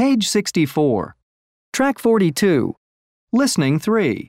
Page 64. Track 42. Listening 3.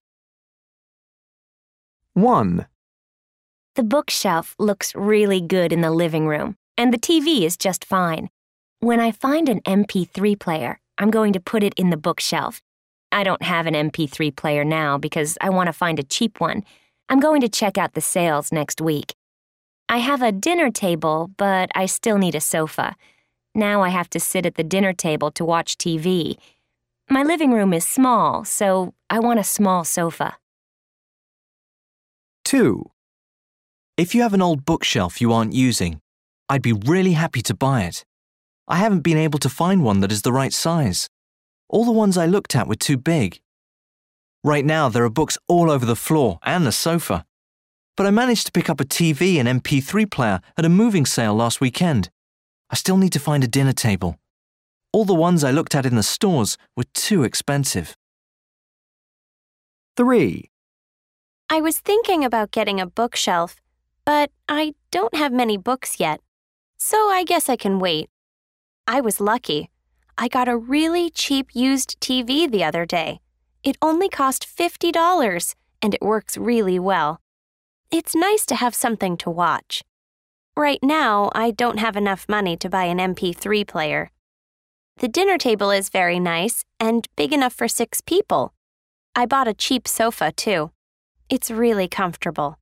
1. The bookshelf looks really good in the living room, and the TV is just fine. When I find an MP3 player, I'm going to put it in the bookshelf. I don't have an MP3 player now because I want to find a cheap one. I'm going to check out the sales next week. I have a dinner table, but I still need a sofa. Now I have to sit at the dinner table to watch TV. My living room is small, so I want a small sofa. 2. If you have an old bookshelf you aren't using, I'd be really happy to buy it. I haven't been able to find one that is the right size. All the ones I looked at were too big. Right now there are books all over the floor and the sofa. But I managed to pick up a TV and MP3 player at a moving sale last weekend. I still need to find a dinner table. All the ones I looked at in the stores were too expensive. 3. I was thinking about getting a bookshelf, but I don't have many books yet, so I guess I can wait. I was lucky. I got a really cheap used TV the other day. It only cost $50, and it works really well. It's nice to have something to watch. Right now, I don't have enough money to buy an MP3 player. The dinner table is very nice and big enough for 6 people. I bought a cheap sofa, too. It's really comfortable.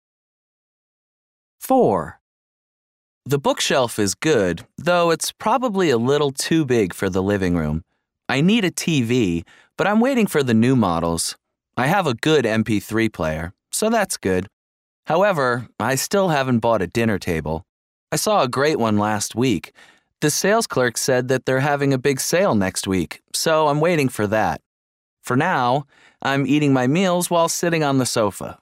4. The bookshelf is good, though it's probably a little too big for the living room. I need a TV, but I'm waiting for the new models. I have a good MP3 player, so that's good. However, I still haven't bought a dinner table. I saw a great one last week. The sales clerk said that they're having a big sale next week, so I'm waiting for that. For now, I'm eating my meals while sitting on the sofa.